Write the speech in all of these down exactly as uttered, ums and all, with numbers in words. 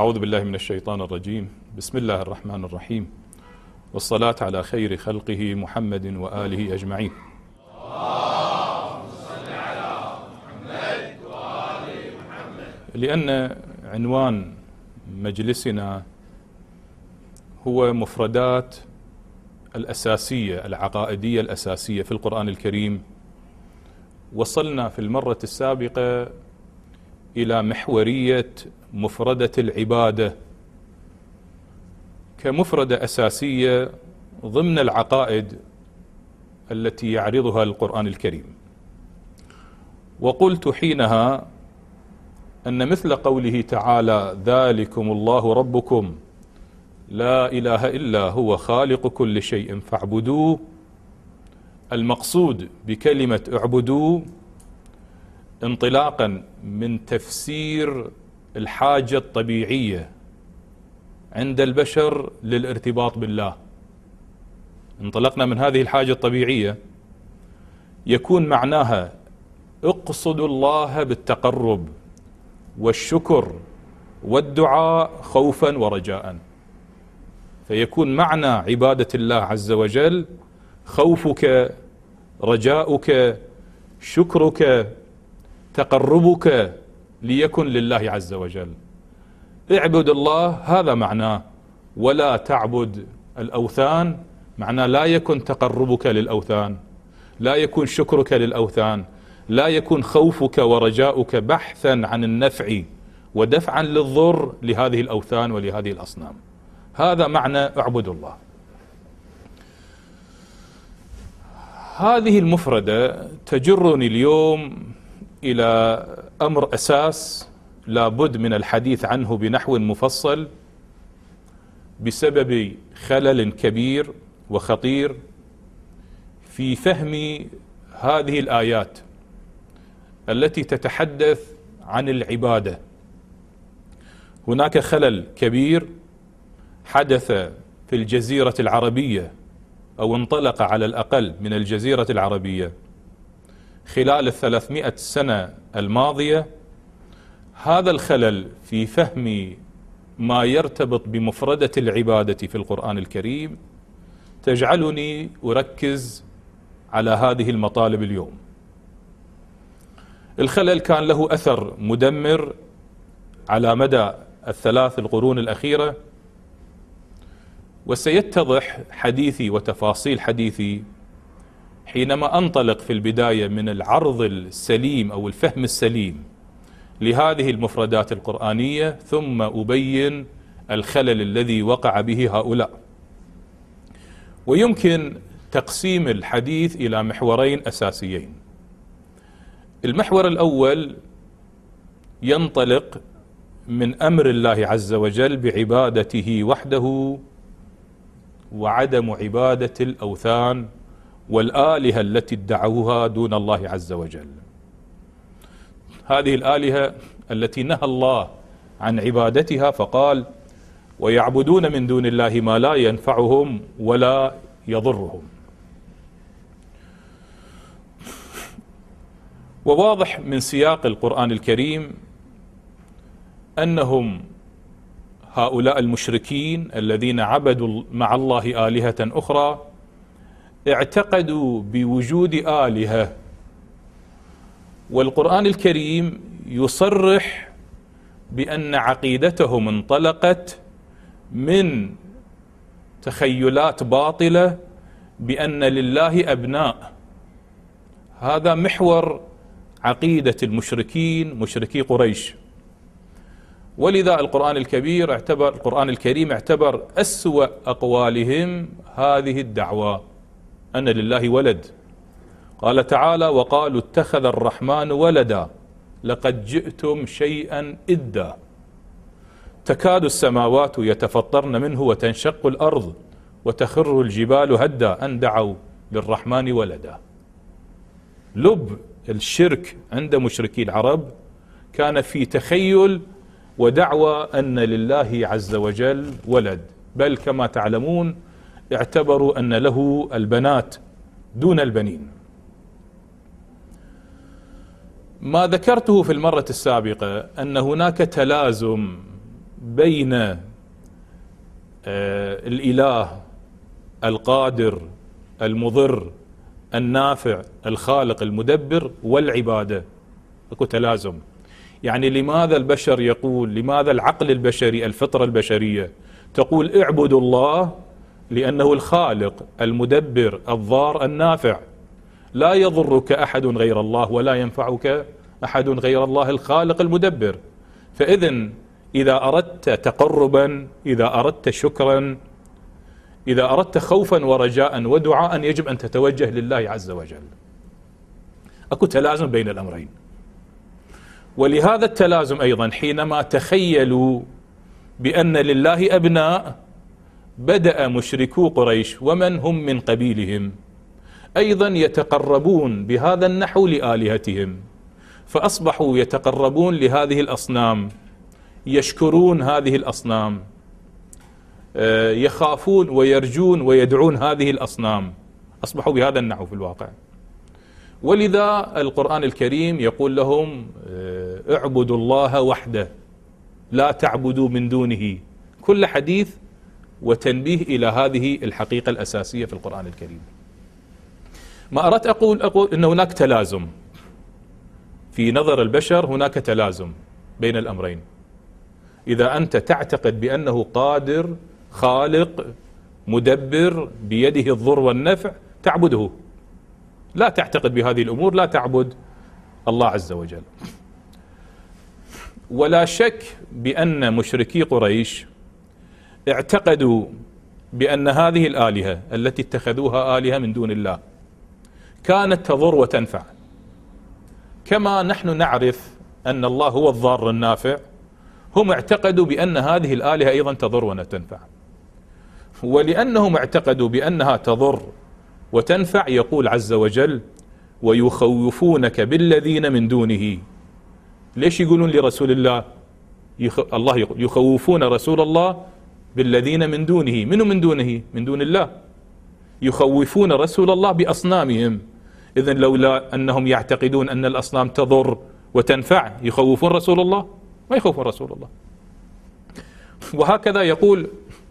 أعوذ بالله من الشيطان الرجيم. بسم الله الرحمن الرحيم، والصلاة على خير خلقه محمد وآله أجمعين. اللهم صل على محمد وآل محمد. لأن عنوان مجلسنا هو مفردات الأساسية العقائدية الأساسية في القرآن الكريم، وصلنا في المرة السابقة إلى محورية مفردة العبادة كمفردة أساسية ضمن العقائد التي يعرضها القرآن الكريم. وقلت حينها أن مثل قوله تعالى: ذلكم الله ربكم لا إله إلا هو خالق كل شيء فاعبدوه، المقصود بكلمة اعبدوه انطلاقا من تفسير الحاجة الطبيعية عند البشر للارتباط بالله. انطلقنا من هذه الحاجة الطبيعية، يكون معناها اقصدوا الله بالتقرب والشكر والدعاء خوفا ورجاء، فيكون معنى عبادة الله عز وجل خوفك، رجاؤك، شكرك، تقربك ليكن لله عز وجل. اعبد الله هذا معناه، ولا تعبد الأوثان معناه لا يكن تقربك للأوثان، لا يكون شكرك للأوثان، لا يكون خوفك ورجاؤك بحثا عن النفع ودفعا للضر لهذه الأوثان ولهذه الأصنام. هذا معنى اعبد الله. هذه المفردة تجرني اليوم إلى أمر أساس لابد من الحديث عنه بنحو مفصل بسبب خلل كبير وخطير في فهم هذه الآيات التي تتحدث عن العبادة. هناك خلل كبير حدث في الجزيرة العربية، أو انطلق على الأقل من الجزيرة العربية خلال الثلاثمائة سنة الماضية. هذا الخلل في فهم ما يرتبط بمفردة العبادة في القرآن الكريم تجعلني أركز على هذه المطالب اليوم. الخلل كان له أثر مدمر على مدى الثلاث القرون الأخيرة، وسيتضح حديثي وتفاصيل حديثي حينما أنطلق في البداية من العرض السليم أو الفهم السليم لهذه المفردات القرآنية، ثم أبين الخلل الذي وقع به هؤلاء. ويمكن تقسيم الحديث إلى محورين أساسيين. المحور الأول ينطلق من أمر الله عز وجل بعبادته وحده وعدم عبادة الأوثان والآلهة التي ادعوها دون الله عز وجل. هذه الآلهة التي نهى الله عن عبادتها فقال: ويعبدون من دون الله ما لا ينفعهم ولا يضرهم. وواضح من سياق القرآن الكريم أنهم هؤلاء المشركين الذين عبدوا مع الله آلهة أخرى اعتقدوا بوجود آلهة، والقرآن الكريم يصرح بأن عقيدتهم انطلقت من تخيلات باطلة بأن لله أبناء. هذا محور عقيدة المشركين، مشركي قريش. ولذا القرآن الكبير اعتبر القرآن الكريم اعتبر أسوأ أقوالهم هذه الدعوة أن لله ولد. قال تعالى: وقالوا اتخذ الرحمن ولدا لقد جئتم شيئا إدا تكاد السماوات يتفطرن منه وتنشق الأرض وتخر الجبال هدا أن دعوا للرحمن ولدا. لب الشرك عند مشركي العرب كان في تخيل ودعوى أن لله عز وجل ولد، بل كما تعلمون اعتبروا أن له البنات دون البنين. ما ذكرته في المرة السابقة أن هناك تلازم بين آه الإله القادر المضر النافع الخالق المدبر والعبادة. اكو تلازم. يعني لماذا البشر يقول، لماذا العقل البشري الفطرة البشرية تقول اعبدوا الله؟ لأنه الخالق المدبر الضار النافع، لا يضرك أحد غير الله ولا ينفعك أحد غير الله الخالق المدبر. فإذن إذا أردت تقربا، إذا أردت شكرا، إذا أردت خوفا ورجاء ودعاء، يجب أن تتوجه لله عز وجل. أكو تلازم بين الأمرين. ولهذا التلازم أيضا حينما تخيلوا بأن لله أبناء، بدأ مشركو قريش ومن هم من قبيلهم أيضا يتقربون بهذا النحو لآلهتهم، فأصبحوا يتقربون لهذه الأصنام، يشكرون هذه الأصنام، يخافون ويرجون ويدعون هذه الأصنام، أصبحوا بهذا النحو في الواقع. ولذا القرآن الكريم يقول لهم اعبدوا الله وحده لا تعبدوا من دونه. كل حديث وتنبيه إلى هذه الحقيقة الأساسية في القرآن الكريم. ما أردت أقول أقول أن هناك تلازم في نظر البشر، هناك تلازم بين الأمرين. إذا أنت تعتقد بأنه قادر خالق مدبر بيده الضر والنفع تعبده، لا تعتقد بهذه الأمور لا تعبد الله عز وجل. ولا شك بأن مشركي قريش اعتقدوا بأن هذه الآلهة التي اتخذوها آلهة من دون الله كانت تضر وتنفع، كما نحن نعرف أن الله هو الضار النافع. هم اعتقدوا بأن هذه الآلهة أيضا تضر وتنفع، ولأنهم اعتقدوا بأنها تضر وتنفع يقول عز وجل ويخوفونك بالذين من دونه. ليش يقولون لرسول الله يخ... الله يقول يخوفون رسول الله بالذين من دونه؟ منو من دونه؟ من دون الله. يخوفون رسول الله بأصنامهم. إذن لولا أنهم يعتقدون أن الأصنام تضر وتنفع يخوفون رسول الله؟ ما يخوفون رسول الله. وهكذا يقول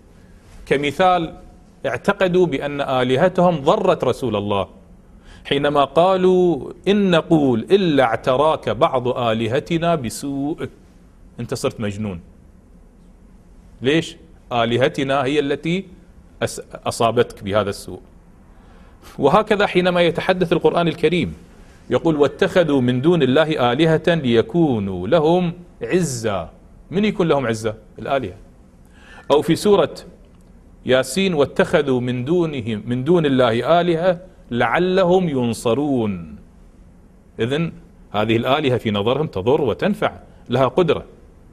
كمثال اعتقدوا بأن آلهتهم ضرت رسول الله حينما قالوا إن نقول إلا اعتراك بعض آلهتنا بسوء. أنت صرت مجنون. ليش؟ آلهتنا هي التي أصابتك بهذا السوء. وهكذا حينما يتحدث القرآن الكريم يقول واتخذوا من دون الله آلهة ليكونوا لهم عزة. من يكون لهم عزة؟ الآلهة. أو في سورة ياسين واتخذوا من دونهم من دون الله آلهة لعلهم ينصرون. إذن هذه الآلهة في نظرهم تضر وتنفع، لها قدرة.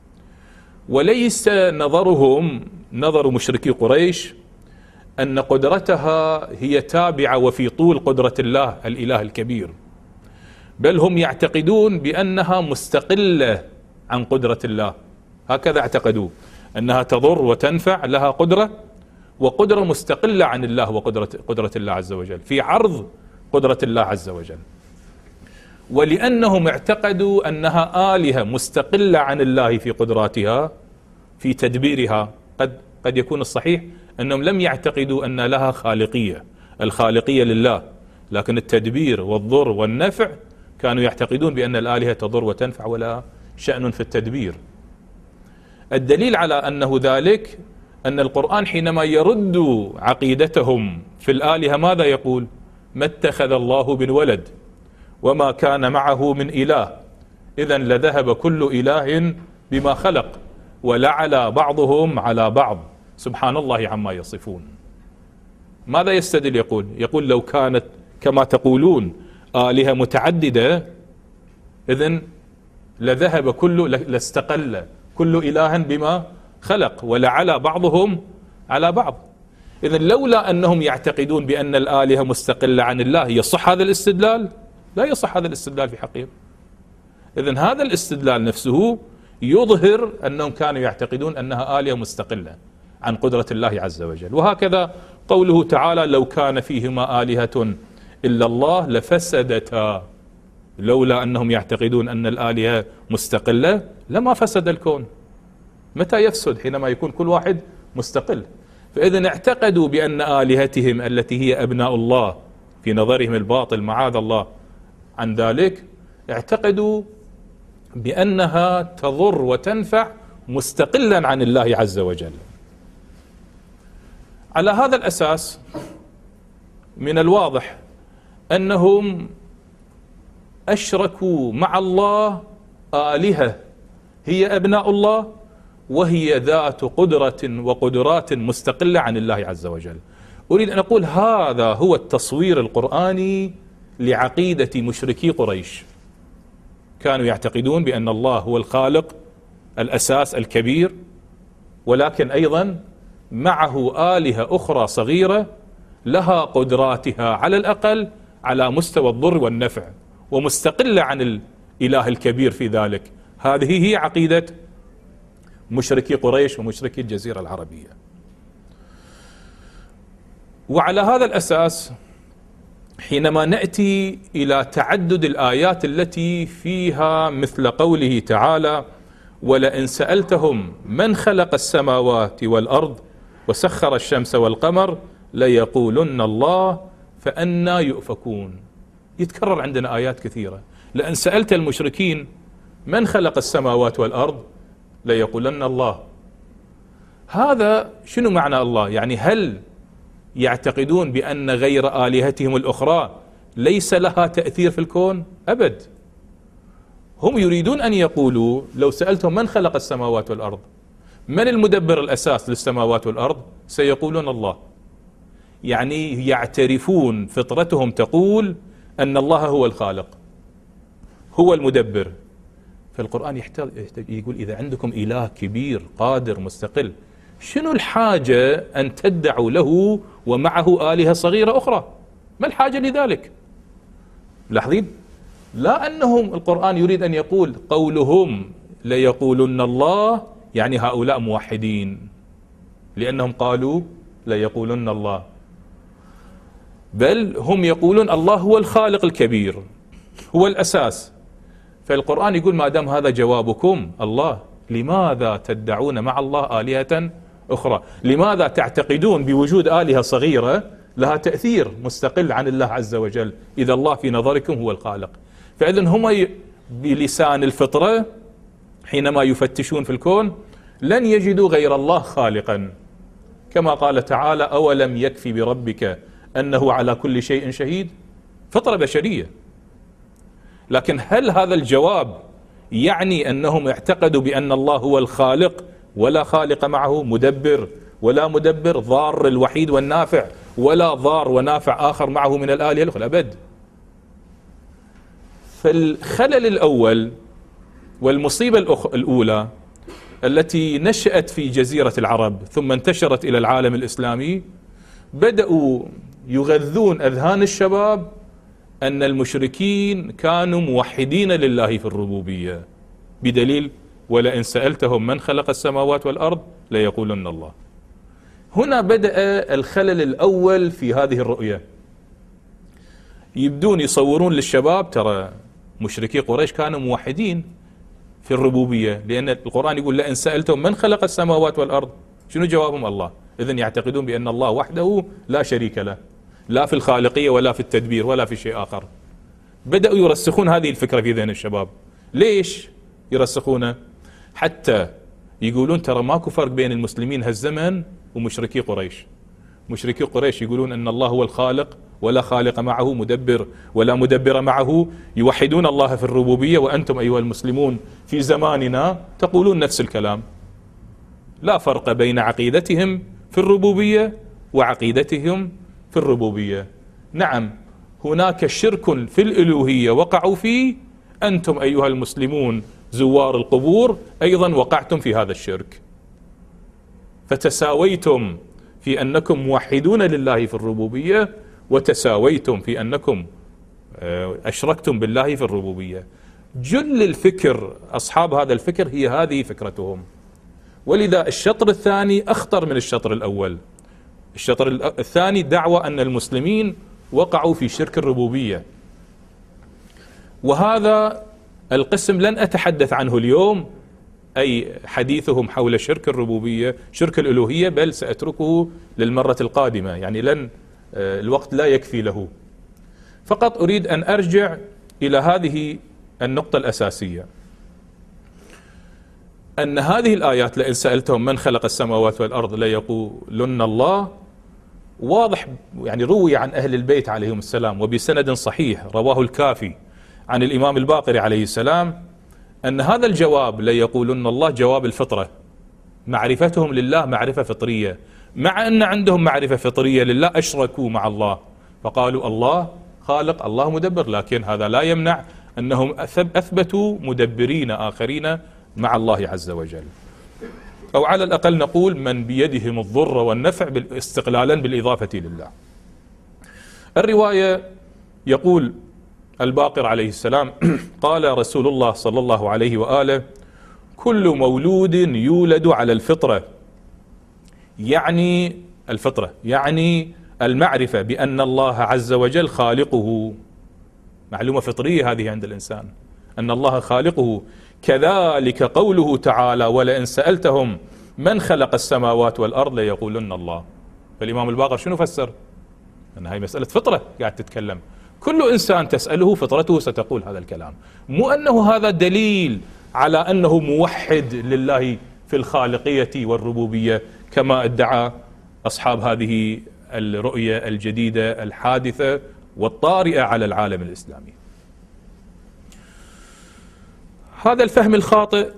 وليس نظرهم نظر مشركي قريش أن قدرتها هي تابعة وفي طول قدرة الله الإله الكبير، بل هم يعتقدون بأنها مستقلة عن قدرة الله. هكذا اعتقدوا أنها تضر وتنفع، لها قدرة وقدرة مستقلة عن الله وقدرة قدرة الله عز وجل، في عرض قدرة الله عز وجل. ولأنهم اعتقدوا أنها آلهة مستقلة عن الله في قدراتها في تدبيرها، قد قد يكون الصحيح أنهم لم يعتقدوا أن لها خالقية، الخالقية لله، لكن التدبير والضر والنفع كانوا يعتقدون بأن الآلهة تضر وتنفع ولا شأن في التدبير. الدليل على أنه ذلك أن القرآن حينما يرد عقيدتهم في الآلهة ماذا يقول؟ ما اتخذ الله من ولد وما كان معه من إله إذن لذهب كل إله بما خلق ولعلى بعضهم على بعض سبحان الله عما يصفون. ماذا يستدل؟ يقول يقول لو كانت كما تقولون آلهة متعددة إذن لذهب كل لاستقل كل إله بما خلق ولعلى بعضهم على بعض. إذن لولا أنهم يعتقدون بأن الآلهة مستقلة عن الله يصح هذا الاستدلال؟ لا يصح هذا الاستدلال في حقهم. إذن هذا الاستدلال نفسه يظهر أنهم كانوا يعتقدون أنها آلهة مستقلة عن قدرة الله عز وجل. وهكذا قوله تعالى لو كان فيهما آلهة إلا الله لفسدتا. لولا أنهم يعتقدون أن الآلهة مستقلة لما فسد الكون. متى يفسد؟ حينما يكون كل واحد مستقل. فإذا اعتقدوا بأن آلهتهم التي هي أبناء الله في نظرهم الباطل معاذ الله عن ذلك، اعتقدوا بأنها تضر وتنفع مستقلا عن الله عز وجل. على هذا الأساس من الواضح أنهم أشركوا مع الله آلهة هي أبناء الله وهي ذات قدرة وقدرات مستقلة عن الله عز وجل. أريد أن أقول هذا هو التصوير القرآني لعقيدة مشركي قريش. كانوا يعتقدون بأن الله هو الخالق الأساس الكبير، ولكن أيضا معه آلهة أخرى صغيرة لها قدراتها على الأقل على مستوى الضر والنفع ومستقلة عن الإله الكبير في ذلك. هذه هي عقيدة مشركي قريش ومشركي الجزيرة العربية. وعلى هذا الأساس حينما نأتي إلى تعدد الآيات التي فيها مثل قوله تعالى: ولئن سألتهم من خلق السماوات والأرض وسخر الشمس والقمر ليقولن الله فأنى يؤفكون. يتكرر عندنا آيات كثيرة. لأن سألت المشركين من خلق السماوات والأرض ليقولن الله. هذا شنو معنى الله؟ يعني هل يعتقدون بأن غير آلهتهم الأخرى ليس لها تأثير في الكون؟ أبد. هم يريدون أن يقولوا لو سألتهم من خلق السماوات والأرض، من المدبر الأساس للسماوات والأرض، سيقولون الله. يعني يعترفون، فطرتهم تقول أن الله هو الخالق هو المدبر. فالقرآن يحتاج يقول إذا عندكم إله كبير قادر مستقل، شنو الحاجة أن تدعوا له ومعه آلهة صغيرة أخرى؟ ما الحاجة لذلك؟ لاحظين؟ لا أنهم القرآن يريد أن يقول قولهم ليقولن الله يعني هؤلاء موحدين لأنهم قالوا ليقولن الله، بل هم يقولون الله هو الخالق الكبير هو الأساس. فالقرآن يقول ما دام هذا جوابكم الله، لماذا تدعون مع الله آلهة أخرى؟ لماذا تعتقدون بوجود آلهة صغيرة لها تأثير مستقل عن الله عز وجل إذا الله في نظركم هو الخالق؟ فإذن هم بلسان الفطرة حينما يفتشون في الكون لن يجدوا غير الله خالقا، كما قال تعالى: أولم يكفي بربك أنه على كل شيء شهيد؟ فطرة بشرية. لكن هل هذا الجواب يعني أنهم اعتقدوا بأن الله هو الخالق ولا خالق معه، مدبر ولا مدبر، ضار الوحيد والنافع ولا ضار ونافع آخر معه من الآلهة الأخرى؟ أبد. فالخلل الأول والمصيبة الأولى التي نشأت في جزيرة العرب ثم انتشرت إلى العالم الإسلامي، بدأوا يغذون أذهان الشباب أن المشركين كانوا موحدين لله في الربوبية، بدليل ولئن سألتهم من خلق السماوات والأرض ليقولن الله. هنا بدأ الخلل الأول في هذه الرؤية. يبدون يصورون للشباب ترى مشركي قريش كانوا موحدين في الربوبية، لأن القرآن يقول لئن سألتهم من خلق السماوات والأرض، شنو جوابهم؟ الله. إذن يعتقدون بأن الله وحده لا شريك له، لا في الخالقية ولا في التدبير ولا في شيء آخر. بدأوا يرسخون هذه الفكرة في ذهن الشباب. ليش يرسخونه؟ حتى يقولون ترى ماكو فرق بين المسلمين هالزمن ومشركي قريش. مشركي قريش يقولون أن الله هو الخالق ولا خالق معه، مدبر ولا مدبر معه، يوحدون الله في الربوبية، وأنتم أيها المسلمون في زماننا تقولون نفس الكلام. لا فرق بين عقيدتهم في الربوبية وعقيدتهم في الربوبية. نعم هناك شرك في الألوهية وقعوا فيه، أنتم أيها المسلمون زوار القبور أيضا وقعتم في هذا الشرك، فتساويتم في أنكم موحدون لله في الربوبية وتساويتم في أنكم أشركتم بالله في الربوبية. جل الفكر أصحاب هذا الفكر هي هذه فكرتهم. ولذا الشطر الثاني أخطر من الشطر الأول. الشطر الثاني دعوة أن المسلمين وقعوا في شرك الربوبية، وهذا القسم لن أتحدث عنه اليوم. أي حديثهم حول شرك الربوبية شرك الألوهية، بل سأتركه للمرة القادمة، يعني لن الوقت لا يكفي له. فقط أريد أن أرجع إلى هذه النقطة الأساسية، أن هذه الآيات لئن سألتهم من خلق السماوات والأرض ليقولن الله، واضح يعني روي عن أهل البيت عليهم السلام وبسند صحيح رواه الكافي عن الإمام الباقر عليه السلام أن هذا الجواب ليقولن الله جواب الفطرة، معرفتهم لله معرفة فطرية، مع أن عندهم معرفة فطرية لله أشركوا مع الله فقالوا الله خالق الله مدبر، لكن هذا لا يمنع أنهم أثبتوا مدبرين آخرين مع الله عز وجل، أو على الأقل نقول من بيدهم الضر والنفع استقلالا بالإضافة لله. الرواية يقول الباقر عليه السلام قال رسول الله صلى الله عليه وآله كل مولود يولد على الفطرة، يعني الفطرة يعني المعرفة بأن الله عز وجل خالقه، معلومة فطرية هذه عند الإنسان أن الله خالقه. كذلك قوله تعالى ولئن سألتهم من خلق السماوات والأرض ليقولن الله. فالإمام الباقر شنو فسر؟ أن هاي مسألة فطرة قاعد تتكلم، كل إنسان تسأله فطرته ستقول هذا الكلام، مو أنه هذا دليل على أنه موحد لله في الخالقية والربوبية كما ادعى أصحاب هذه الرؤية الجديدة الحادثة والطارئة على العالم الإسلامي. هذا الفهم الخاطئ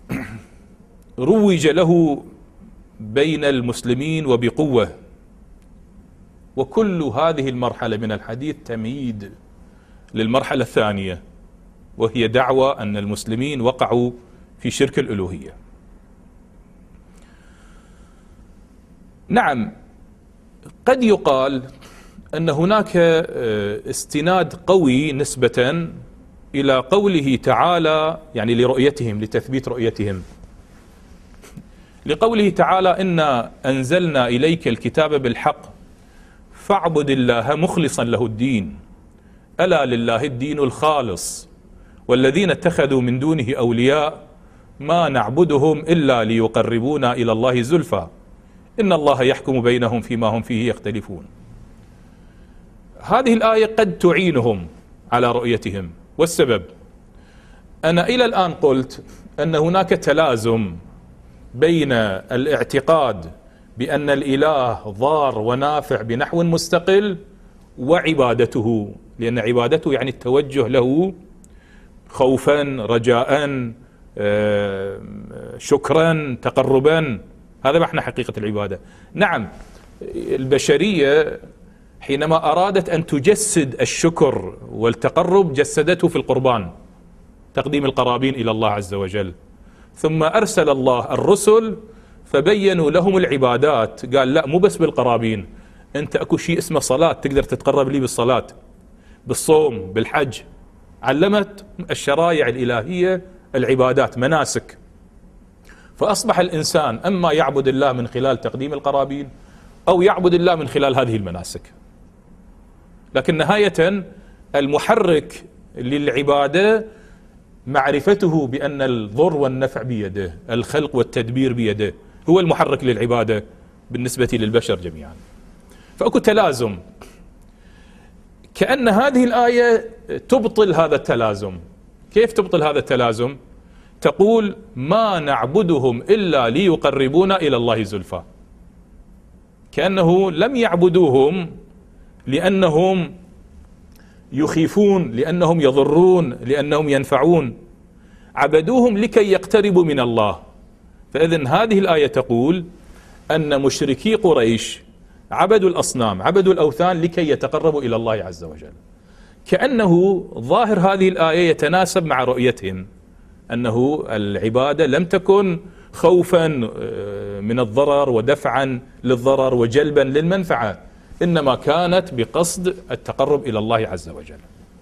روج له بين المسلمين وبقوة، وكل هذه المرحلة من الحديث تمهيد للمرحلة الثانية، وهي دعوى أن المسلمين وقعوا في شرك الألوهية. نعم قد يقال أن هناك استناد قوي نسبة إلى قوله تعالى، يعني لرؤيتهم لتثبيت رؤيتهم، لقوله تعالى إنا أنزلنا إليك الكتاب بالحق فاعبد الله مخلصا له الدين ألا لله الدين الخالص والذين اتخذوا من دونه أولياء ما نعبدهم إلا ليقربونا إلى الله زلفى إن الله يحكم بينهم فيما هم فيه يختلفون. هذه الآية قد تعينهم على رؤيتهم، والسبب أنا إلى الآن قلت أن هناك تلازم بين الاعتقاد بأن الإله ضار ونافع بنحو مستقل وعبادته، لأن عبادته يعني التوجه له خوفا رجاء شكرا تقربا، هذا معنى حقيقة العبادة. نعم البشرية حينما أرادت أن تجسد الشكر والتقرب جسدته في القربان، تقديم القرابين إلى الله عز وجل، ثم أرسل الله الرسل فبينوا لهم العبادات، قال لا مو بس بالقرابين، أنت أكو شيء اسمه صلاة تقدر تتقرب لي بالصلاة، بالصوم، بالحج، علمت الشرائع الإلهية العبادات مناسك. فأصبح الإنسان أما يعبد الله من خلال تقديم القرابين أو يعبد الله من خلال هذه المناسك، لكن نهاية المحرك للعبادة معرفته بأن الضر والنفع بيده، الخلق والتدبير بيده، هو المحرك للعبادة بالنسبة للبشر جميعا. فأكو تلازم، كأن هذه الآية تبطل هذا التلازم. كيف تبطل هذا التلازم؟ تقول ما نعبدهم إلا ليقربونا إلى الله زلفى، كأنه لم يعبدوهم لأنهم يخيفون، لأنهم يضرون، لأنهم ينفعون، عبدوهم لكي يقتربوا من الله. فإذن هذه الآية تقول أن مشركي قريش عبدوا الأصنام، عبدوا الأوثان لكي يتقربوا إلى الله عز وجل، كأنه ظاهر هذه الآية يتناسب مع رؤيتهم أنه العبادة لم تكن خوفا من الضرر ودفعا للضرر وجلبا للمنفعة، إنما كانت بقصد التقرب إلى الله عز وجل.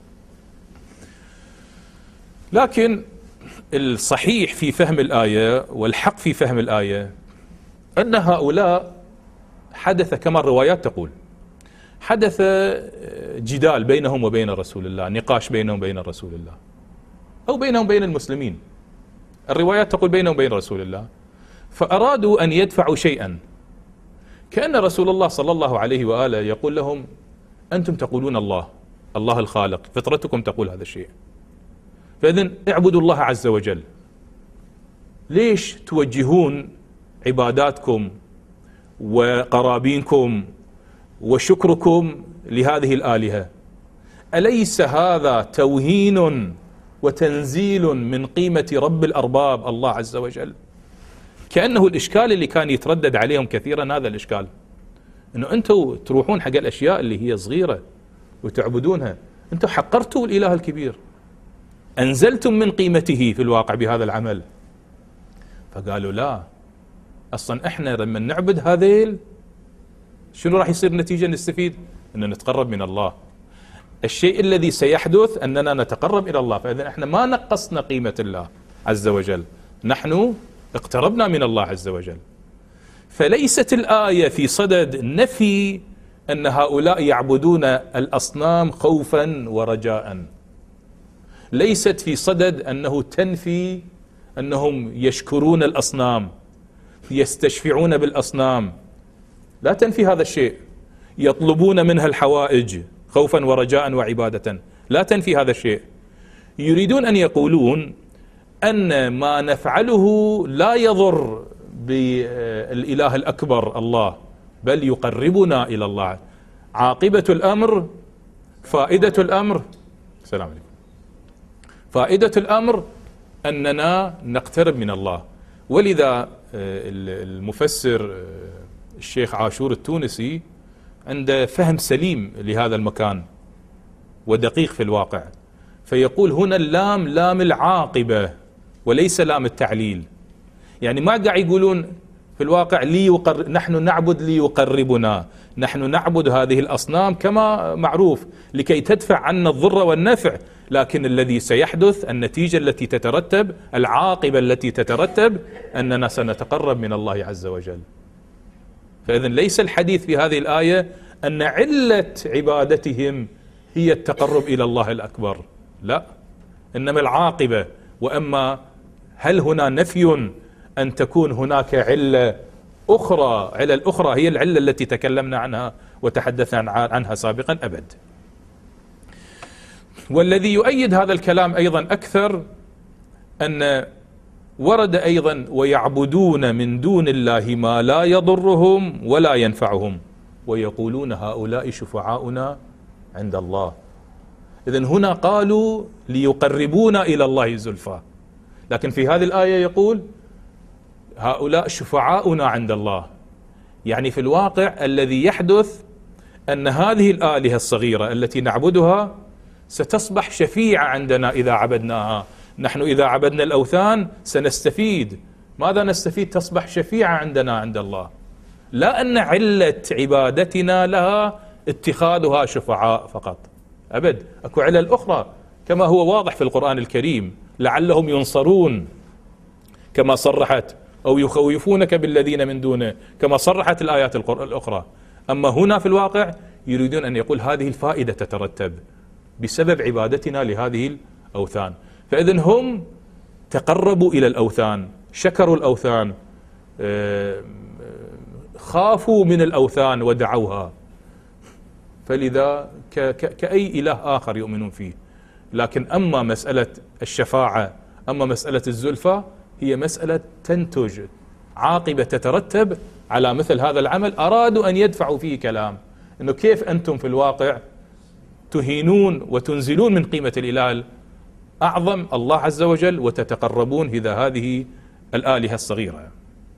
لكن الصحيح في فهم الآية والحق في فهم الآية أن هؤلاء حدث كما الروايات تقول، حدث جدال بينهم وبين رسول الله، نقاش بينهم وبين رسول الله، أو بينهم وبين المسلمين. الروايات تقول بينه وبين رسول الله. فأرادوا أن يدفعوا شيئا، كأن رسول الله صلى الله عليه وآله يقول لهم أنتم تقولون الله الله الخالق، فطرتكم تقول هذا الشيء، فإذن اعبدوا الله عز وجل. ليش توجهون عباداتكم وقرابينكم وشكركم لهذه الآلهة؟ أليس هذا توهين وتنزيل من قيمة رب الأرباب الله عز وجل؟ كأنه الإشكال اللي كان يتردد عليهم كثيرا هذا الإشكال، أنه أنتوا تروحون حق الأشياء اللي هي صغيرة وتعبدونها، أنتوا حقرتوا الإله الكبير، أنزلتم من قيمته في الواقع بهذا العمل. فقالوا لا، أصلا إحنا لما نعبد هذيل شنو راح يصير نتيجة نستفيد؟ أن نتقرب من الله. الشيء الذي سيحدث أننا نتقرب إلى الله، فإذا إحنا ما نقصنا قيمة الله عز وجل، نحن اقتربنا من الله عز وجل. فليست الآية في صدد نفي أن هؤلاء يعبدون الأصنام خوفا ورجاء، ليست في صدد أنه تنفي أنهم يشكرون الأصنام، يستشفعون بالأصنام، لا تنفي هذا الشيء، يطلبون منها الحوائج خوفا ورجاء وعبادة، لا تنفي هذا الشيء. يريدون أن يقولون أن ما نفعله لا يضر بالإله الأكبر الله، بل يقربنا إلى الله. عاقبة الأمر، فائدة الأمر، السلام عليكم، فائدة الأمر أننا نقترب من الله. ولذا المفسر الشيخ عاشور التونسي عنده فهم سليم لهذا المكان ودقيق في الواقع، فيقول هنا اللام لام العاقبة وليس لام التعليل. يعني ما قاعد يقولون في الواقع ليقر... نحن نعبد ليقربنا، نحن نعبد هذه الأصنام كما معروف لكي تدفع عنا الضر والنفع، لكن الذي سيحدث النتيجة التي تترتب، العاقبة التي تترتب أننا سنتقرب من الله عز وجل. فإذن ليس الحديث في هذه الآية أن علة عبادتهم هي التقرب إلى الله الأكبر، لا، إنما العاقبة. وأما هل هنا نفي أن تكون هناك علة أخرى، علة الأخرى هي العلة التي تكلمنا عنها وتحدثنا عنها سابقا؟ أبد. والذي يؤيد هذا الكلام أيضا أكثر أن ورد أيضا ويعبدون من دون الله ما لا يضرهم ولا ينفعهم ويقولون هؤلاء شفعاؤنا عند الله. إذن هنا قالوا ليقربونا إلى الله زلفى، لكن في هذه الآية يقول هؤلاء شفعاؤنا عند الله. يعني في الواقع الذي يحدث أن هذه الآلهة الصغيرة التي نعبدها ستصبح شفيعة عندنا إذا عبدناها. نحن إذا عبدنا الأوثان سنستفيد، ماذا نستفيد؟ تصبح شفيعة عندنا عند الله، لا أن علة عبادتنا لها اتخاذها شفعاء فقط، أبد، أكو علل أخرى كما هو واضح في القرآن الكريم، لعلهم ينصرون كما صرحت، أو يخوفونك بالذين من دونه كما صرحت الآيات الأخرى. أما هنا في الواقع يريدون أن يقول هذه الفائدة تترتب بسبب عبادتنا لهذه الأوثان. فإذن هم تقربوا إلى الأوثان، شكروا الأوثان، خافوا من الأوثان ودعوها، فلذا كأي إله آخر يؤمنون فيه. لكن أما مسألة الشفاعة، أما مسألة الزلفى، هي مسألة تنتج عاقبة تترتب على مثل هذا العمل. أرادوا أن يدفعوا فيه كلام إنه كيف أنتم في الواقع تهينون وتنزلون من قيمة الإله أعظم الله عز وجل وتتقربون إلى هذه الآلهة الصغيرة.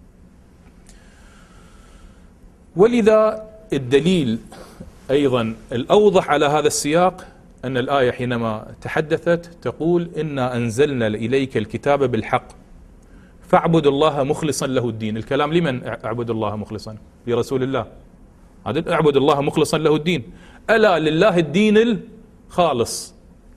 ولذا الدليل أيضا الأوضح على هذا السياق أن الآية حينما تحدثت تقول إنا أنزلنا إليك الكتاب بالحق فاعبد الله مخلصا له الدين. الكلام لمن اعبد الله مخلصا؟ لرسول الله. هذا اعبد الله مخلصا له الدين، ألا لله الدين الخالص.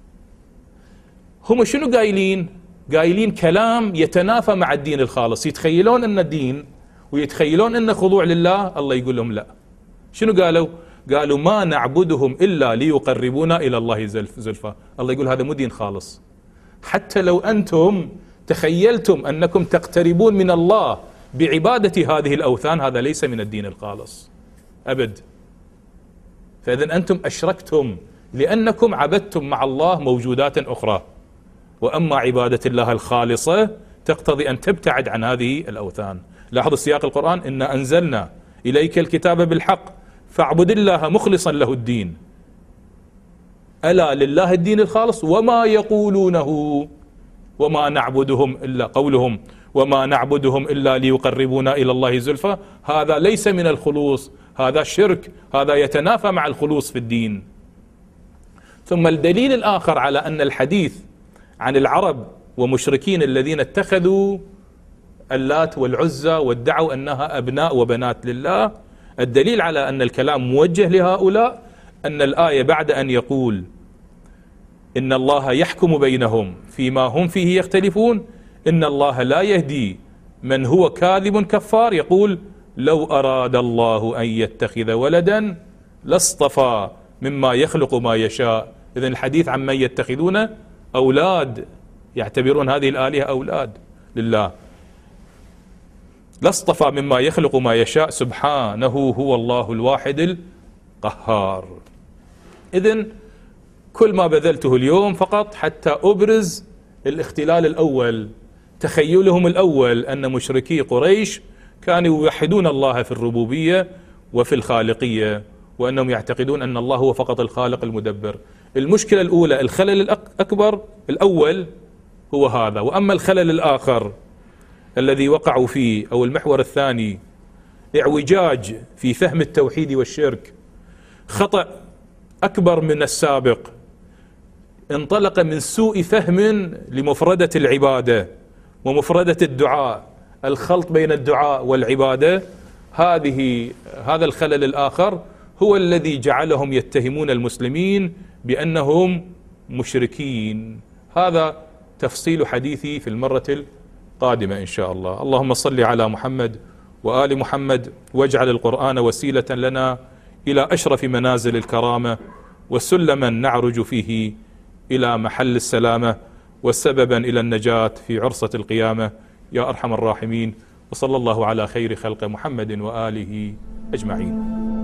هم شنو قايلين؟ قايلين كلام يتنافى مع الدين الخالص، يتخيلون أن الدين ويتخيلون أن خضوع لله. الله يقول لهم لا. شنو قالوا؟ قالوا ما نعبدهم إلا ليقربونا إلى الله زلفى. الله يقول هذا مو دين خالص، حتى لو أنتم تخيلتم أنكم تقتربون من الله بعبادة هذه الأوثان، هذا ليس من الدين الخالص أبد. فإذن أنتم أشركتم لأنكم عبدتم مع الله موجودات أخرى، وأما عبادة الله الخالصة تقتضي أن تبتعد عن هذه الأوثان. لاحظوا سياق القرآن: إنا أنزلنا إليك الكتاب بالحق فاعبد الله مخلصا له الدين. ألا لله الدين الخالص وما يقولونه وما نعبدهم إلا قولهم وما نعبدهم إلا ليقربونا إلى الله زلفى، هذا ليس من الخلوص، هذا شرك، هذا يتنافى مع الخلوص في الدين. ثم الدليل الآخر على أن الحديث عن العرب ومشركين الذين اتخذوا اللات والعزى وادعوا أنها أبناء وبنات لله، الدليل على أن الكلام موجه لهؤلاء أن الآية بعد أن يقول إن الله يحكم بينهم فيما هم فيه يختلفون، إن الله لا يهدي من هو كاذب كفار، يقول لو أراد الله أن يتخذ ولدا لاصطفى مما يخلق ما يشاء. إذن الحديث عن من يتخذون أولاد، يعتبرون هذه الآلهة أولاد لله. لاصطفى مما يخلق ما يشاء سبحانه هو الله الواحد القهار. إذن كل ما بذلته اليوم فقط حتى أبرز الاختلال الأول، تخيلهم الأول أن مشركي قريش كانوا يوحدون الله في الربوبية وفي الخالقية، وأنهم يعتقدون أن الله هو فقط الخالق المدبر. المشكلة الأولى، الخلل الأكبر الأول هو هذا. وأما الخلل الآخر الذي وقعوا فيه، أو المحور الثاني، اعوجاج في فهم التوحيد والشرك، خطأ أكبر من السابق، انطلق من سوء فهم لمفردة العبادة ومفردة الدعاء، الخلط بين الدعاء والعبادة. هذه هذا الخلل الآخر هو الذي جعلهم يتهمون المسلمين بأنهم مشركين. هذا تفصيل حديثي في المرة القادمة إن شاء الله. اللهم صل على محمد وآل محمد، واجعل القرآن وسيلة لنا إلى أشرف منازل الكرامة، وسلما نعرج فيه إلى محل السلامة، وسببا إلى النجاة في عرصة القيامة يا أرحم الراحمين. وصلى الله على خير خلق محمد وآله أجمعين.